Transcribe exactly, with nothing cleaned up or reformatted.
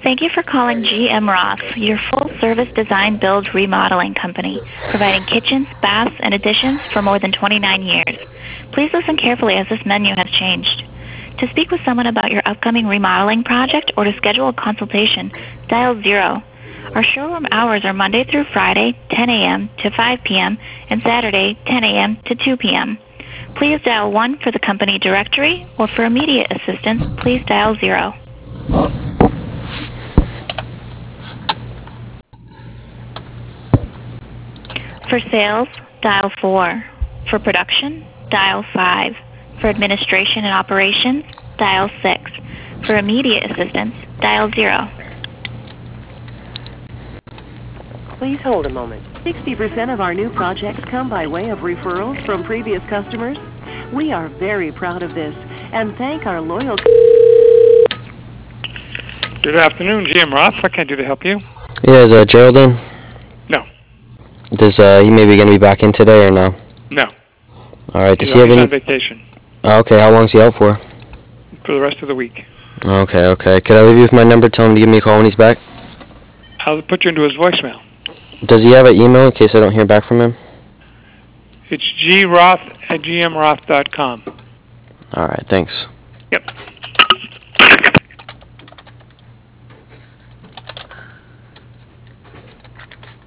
Thank you for calling G M Roth, your full-service design, build, remodeling company, providing kitchens, baths, and additions for more than twenty-nine years. Please listen carefully as this menu has changed. To speak with someone about your upcoming remodeling project or to schedule a consultation, dial zero. Our showroom hours are Monday through Friday, ten a m to five p m and Saturday, ten a m to two p m Please dial one for the company directory, or for immediate assistance, please dial zero. For sales, dial four. For production, dial five. For administration and operations, dial six. For immediate assistance, dial zero. Please hold a moment. sixty percent of our new projects come by way of referrals from previous customers. We are very proud of this and thank our loyal... Good afternoon, G M Roth. What can I do to help you? Yeah, is uh, Gerald in? No. Does uh, he maybe gonna be back in today or no? No. All right. Does He's he have he's any? on vacation Oh, okay. How long's he out for? for the rest of the week. Okay. Okay. Could I leave you with my number? Tell him to give me a call when he's back. I'll put you into his voicemail. Does he have an email in case I don't hear back from him? It's groth at g m roth dot com. All right. Thanks.